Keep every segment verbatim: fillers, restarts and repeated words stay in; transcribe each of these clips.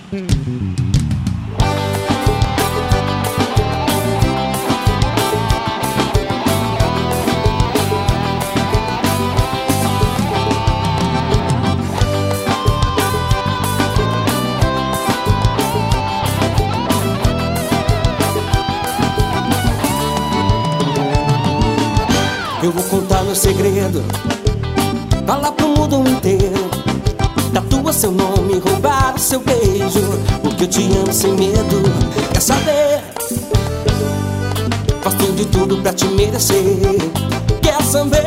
Eu vou contar meu segredo, falar pro mundo inteiro. Tatua seu nome, roubar o seu beijo, porque eu te amo sem medo. Quer saber? Faço de tudo pra te merecer. Quer saber?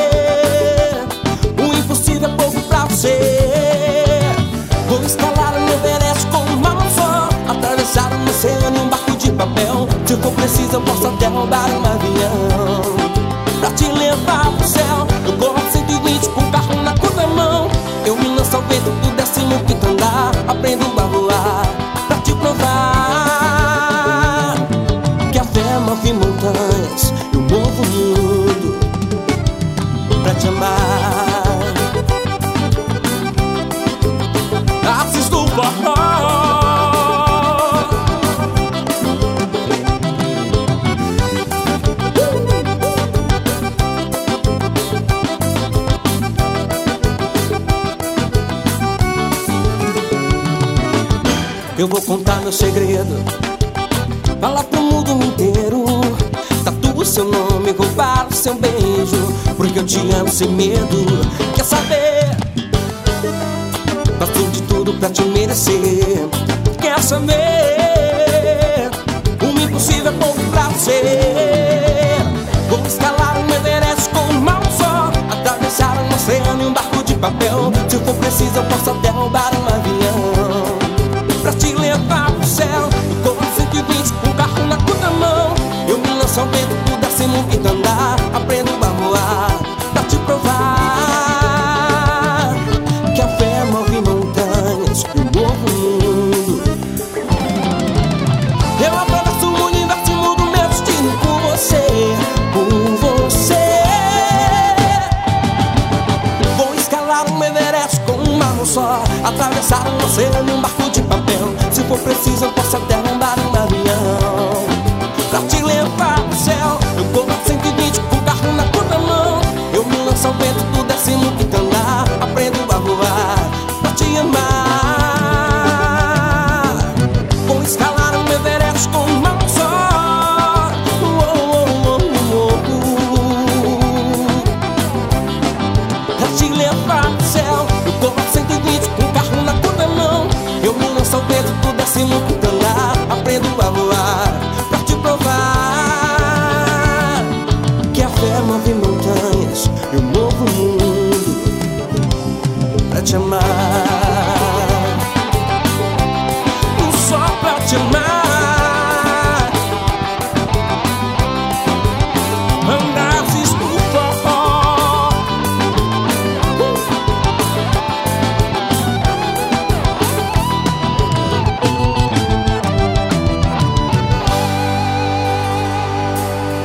O impossível é pouco pra você. Vou escalar o Everest com uma mão só, atravessar um oceano em um barco de papel. Se for preciso eu posso até roubar um avião pra te levar pro céu. Eu corro a cento e vinte com o carro na contramão. Eu me lanço ao vento do décimo quinto andar. Aprendo a voar pra te provar que a fé move montanhas e um novo mundo pra te amar. Assisto o forró. Eu vou contar meu segredo, falar pro mundo inteiro. Tatua seu nome, roubar o seu beijo, porque eu te amo sem medo. Quer saber? Faço de tudo pra te merecer. Quer saber? O impossível é pouco pra você. Vou escalar um Everest com uma mão só, atravessar um oceano em um barco de papel. Se for preciso eu posso até roubar um avião pra te levar pro céu. Eu corro a cento e vinte com o carro na contramão. Eu me lanço ao vento do décimo quinto andar. Aprendo a voar pra te provar que a fé move montanhas e um novo mundo. Eu abraço o universo e mudo meu destino por você, por você. Vou escalar um Everest com uma mão só, atravessar um oceano em um barco de papel. Se for preciso eu posso até